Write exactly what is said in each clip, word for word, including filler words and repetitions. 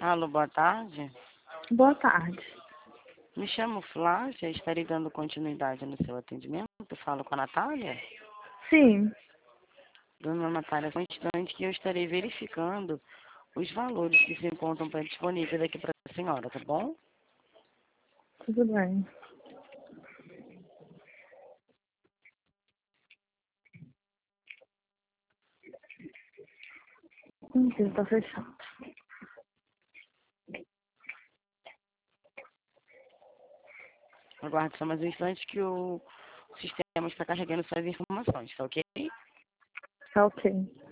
Alô, boa tarde. Boa tarde. Me chamo Flávia, estarei dando continuidade no seu atendimento. Eu falo com a Natália. Sim, Dona Natália, só um instante que eu estarei verificando os valores que se encontram para disponíveis aqui para a senhora, tá bom? tudo bem. Mentira, tá fechado. Aguarde só mais um instante que o sistema está carregando suas informações, tá ok? Tá ok.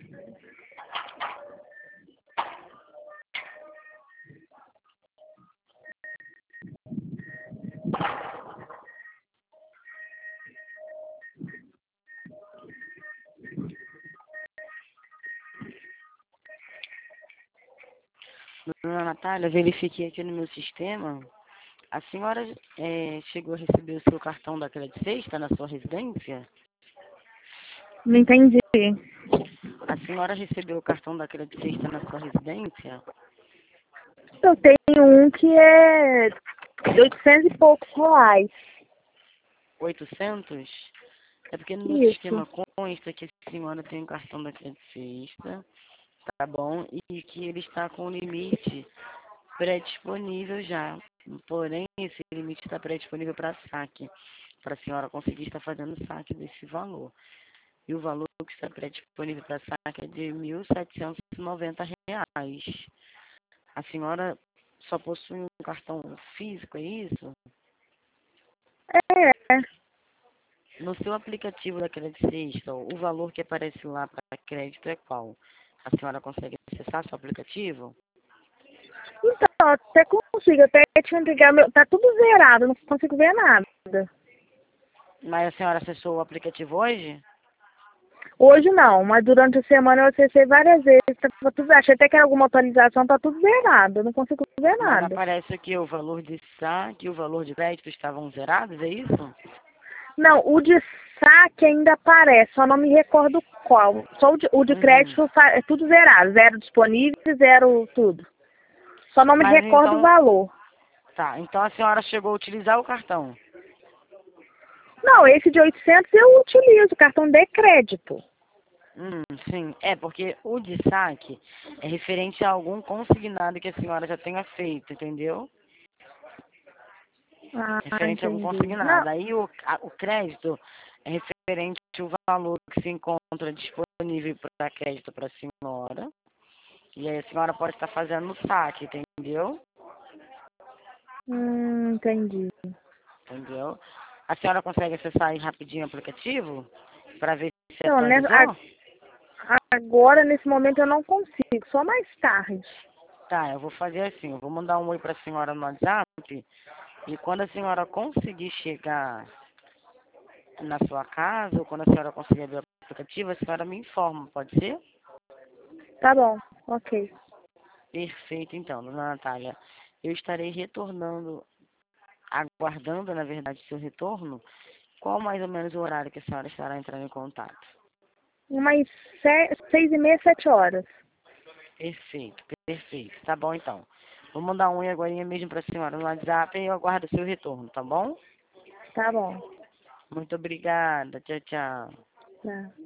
Dona Natália, verifiquei aqui no meu sistema. A senhora eh, chegou a receber o seu cartão da Crédito Sexta na sua residência? Não entendi. A senhora recebeu o cartão da Crédito Sexta na sua residência? Eu tenho um que é de oitocentos e poucos reais. oitocentos? É porque no meu Isso. sistema consta que a senhora tem um cartão da Crédito Sexta, tá bom? E que ele está com limite pré-disponível já. Porém, esse limite está pré-disponível para saque, para a senhora conseguir estar fazendo saque desse valor. E o valor que está pré-disponível para saque é de mil setecentos e noventa reais. A senhora só possui um cartão físico, é isso? É. No seu aplicativo da Crédito Sexta, o valor que aparece lá para crédito é qual? A senhora consegue acessar seu aplicativo? Então, até consigo. Até te entregar meu. Tá tudo zerado, não consigo ver nada. Mas a senhora acessou o aplicativo hoje? Hoje não, mas durante a semana eu acessei várias vezes. Tá tudo, achei até que era alguma atualização, tá tudo zerado. Eu não consigo ver Mas nada. aparece aqui o valor de saque e o valor de crédito estavam zerados, é isso? Não, o de saque ainda aparece, só não me recordo qual. Só o de, o de Uhum. crédito fa- é tudo zerado, zero disponível, zero tudo. Só não me Mas recordo o então, valor. tá, então a senhora chegou a utilizar o cartão. Não, esse de oitocentos eu utilizo, cartão de crédito. Hum, sim, é porque o de saque é referente a algum consignado que a senhora já tenha feito, entendeu? Ah, Referente a algum entendi. Não, consignado. Aí o, a- o crédito é referente ao valor que se encontra disponível para crédito para a senhora. E aí a senhora pode estar fazendo o saque, entendeu? hum, entendi. Entendeu? A senhora consegue acessar aí rapidinho o aplicativo para ver se Então, né, atualizou? a- agora, nesse momento, eu não consigo, só mais tarde. Tá, eu vou fazer assim, eu vou mandar um oi para a senhora no WhatsApp e quando a senhora conseguir chegar na sua casa ou quando a senhora conseguir abrir o aplicativo, a senhora me informa, pode ser? Tá bom, ok. Perfeito, então, dona Natália. Eu estarei retornando, aguardando, na verdade, seu retorno. Qual mais ou menos o horário que a senhora estará entrando em contato? Umas se- seis e meia, sete horas. Perfeito, perfeito. Tá bom, então. Vou mandar um oi agora mesmo para a senhora no WhatsApp e eu aguardo seu retorno, tá bom? Tá bom. Muito obrigada. Tchau, tchau. Tá.